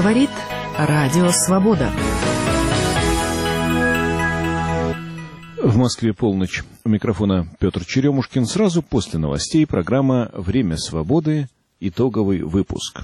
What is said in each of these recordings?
Говорит Радио Свобода. В Москве полночь. У микрофона Петр Черемушкин. Сразу после новостей программа «Время свободы». Итоговый выпуск.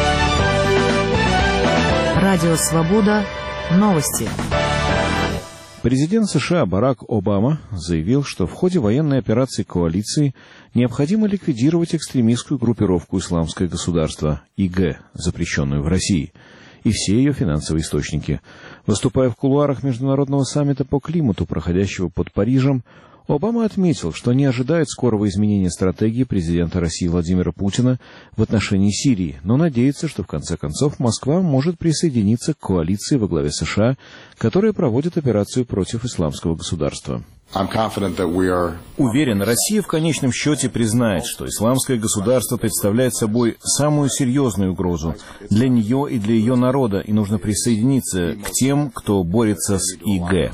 Радио Свобода. Новости. Президент США Барак Обама заявил, что в ходе военной операции коалиции необходимо ликвидировать экстремистскую группировку «Исламское государство» ИГ, запрещенную в России, и все ее финансовые источники. Выступая в кулуарах международного саммита по климату, проходящего под Парижем, Обама отметил, что не ожидает скорого изменения стратегии президента России Владимира Путина в отношении Сирии, но надеется, что в конце концов Москва может присоединиться к коалиции во главе США, которая проводит операцию против исламского государства. Уверен, Россия в конечном счете признает, что исламское государство представляет собой самую серьезную угрозу для нее и для ее народа, и нужно присоединиться к тем, кто борется с ИГ.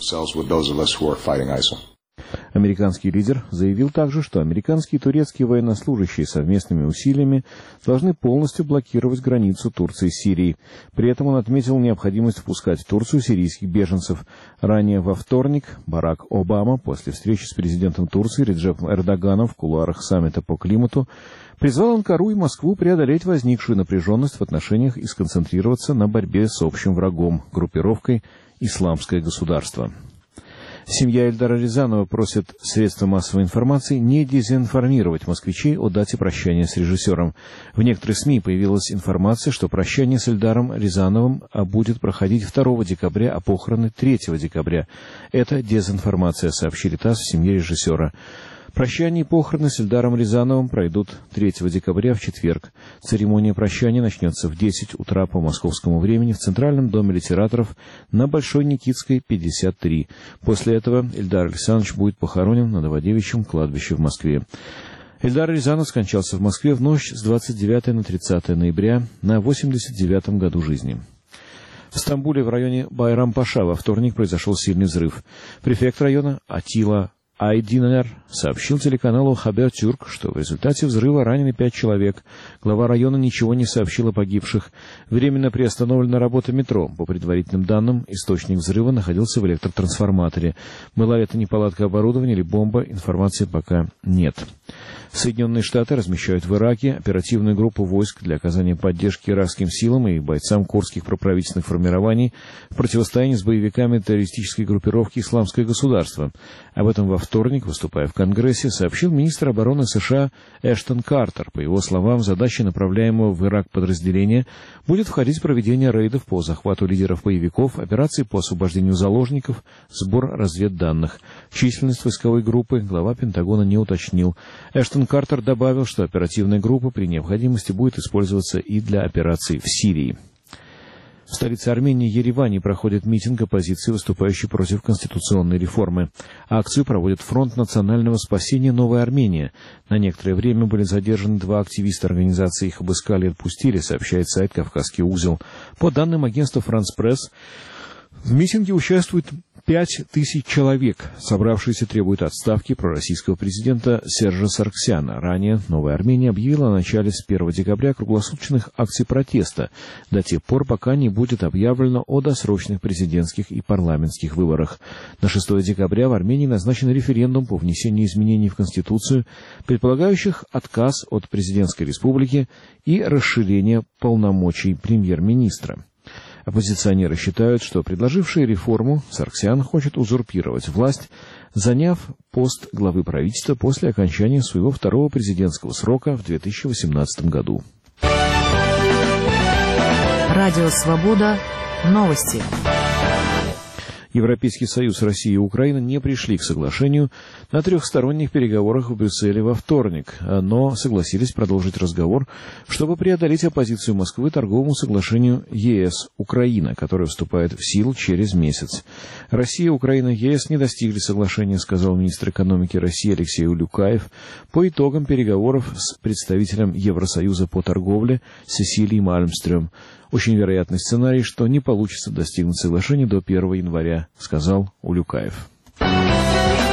Американский лидер заявил также, что американские и турецкие военнослужащие совместными усилиями должны полностью блокировать границу Турции с Сирией. При этом он отметил необходимость впускать в Турцию сирийских беженцев. Ранее во вторник Барак Обама, после встречи с президентом Турции Реджепом Эрдоганом в кулуарах саммита по климату, призвал Анкару и Москву преодолеть возникшую напряженность в отношениях и сконцентрироваться на борьбе с общим врагом, группировкой «Исламское государство». Семья Эльдара Рязанова просит средства массовой информации не дезинформировать москвичей о дате прощания с режиссером. В некоторых СМИ появилась информация, что прощание с Эльдаром Рязановым будет проходить 2 декабря, а похороны 3 декабря. Это дезинформация, сообщили ТАСС в семье режиссера. Прощание и похороны с Эльдаром Рязановым пройдут 3 декабря в четверг. Церемония прощания начнется в 10 утра по московскому времени в Центральном доме литераторов на Большой Никитской, 53. После этого Эльдар Александрович будет похоронен на Новодевичьем кладбище в Москве. Эльдар Рязанов скончался в Москве в ночь с 29 на 30 ноября на 89-м году жизни. В Стамбуле в районе Байрам-Паша во вторник произошел сильный взрыв. Префект района Атила Айдинер сообщил телеканалу Хабер-Тюрк, что в результате взрыва ранены 5 человек. Глава района ничего не сообщил о погибших. Временно приостановлена работа метро. По предварительным данным, источник взрыва находился в электротрансформаторе. Была ли это неполадка оборудования или бомба, информации пока нет. Соединенные Штаты размещают в Ираке оперативную группу войск для оказания поддержки иракским силам и бойцам курдских проправительственных формирований в противостоянии с боевиками террористической группировки «Исламское государство». Об этом во вторник, выступая в Конгрессе, сообщил министр обороны США Эштон Картер. По его словам, в задачи направляемого в Ирак подразделения будет входить проведение рейдов по захвату лидеров боевиков, операции по освобождению заложников, сбор разведданных. Численность войсковой группы глава Пентагона не уточнил. Эштон Картер добавил, что оперативная группа при необходимости будет использоваться и для операций в Сирии. В столице Армении Ереване проходит митинг оппозиции, выступающей против конституционной реформы. Акцию проводит Фронт национального спасения «Новая Армения». На некоторое время были задержаны 2 активиста организации, их обыскали и отпустили, сообщает сайт «Кавказский узел». По данным агентства «Франс Пресс», в митинге участвует 5000 человек. Собравшиеся требуют отставки пророссийского президента Сержа Саргсяна. Ранее Новая Армения объявила о начале с 1 декабря круглосуточных акций протеста до тех пор, пока не будет объявлено о досрочных президентских и парламентских выборах. На 6 декабря в Армении назначен референдум по внесению изменений в Конституцию, предполагающих отказ от президентской республики и расширение полномочий премьер-министра. Оппозиционеры считают, что предложивший реформу Саргсян хочет узурпировать власть, заняв пост главы правительства после окончания своего 2-го президентского срока в 2018 году. Радио Свобода. Новости. Европейский Союз, Россия и Украина не пришли к соглашению на трехсторонних переговорах в Брюсселе во вторник, но согласились продолжить разговор, чтобы преодолеть оппозицию Москвы торговому соглашению ЕС-Украина, которое вступает в силу через месяц. Россия, Украина и ЕС не достигли соглашения, сказал министр экономики России Алексей Улюкаев по итогам переговоров с представителем Евросоюза по торговле Сесилией Мальмстрём. Очень вероятный сценарий, что не получится достигнуть соглашения до 1 января, сказал Улюкаев.